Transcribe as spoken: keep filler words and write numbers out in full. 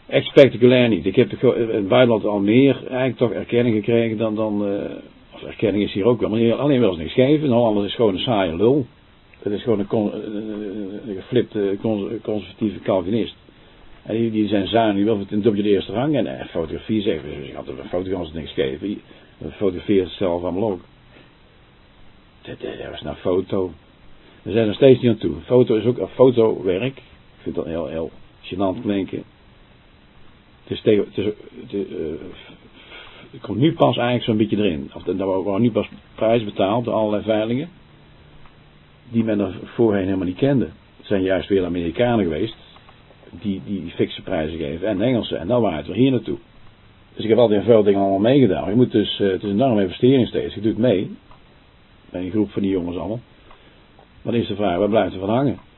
echt spectaculair niet. Ik heb toch in het buitenland al meer eigenlijk toch erkenning gekregen dan, dan uh, of erkenning is hier ook wel, maar alleen wel eens niks geven. De Hollanders is gewoon een saaie lul. Het is gewoon een, con, een geflipte conservatieve Calvinist. En die, die zijn zuinig, die wil het in de eerste rang. En eh, fotografie zegt, dus ik had een fotograaf niks geven. We fotograferen het zelf allemaal ook. Dat, dat was nou foto. We zijn er steeds niet aan toe. Foto is ook een fotowerk. Ik vind dat heel, heel gênant klinken. Het is tegen, het, is, het, is, uh, het komt nu pas eigenlijk zo'n beetje erin. Of, er worden nu pas prijzen betaald door allerlei veilingen. Die men er voorheen helemaal niet kende. Het zijn juist weer Amerikanen geweest. Die, die die fikse prijzen geven. En de Engelsen. En dan waren we hier naartoe. Dus ik heb altijd in veel dingen allemaal meegedaan. Je moet dus, uh, het is een enorme investering steeds. Je doet mee. Bij een groep van die jongens allemaal. Maar dan is de vraag, waar blijft er van hangen?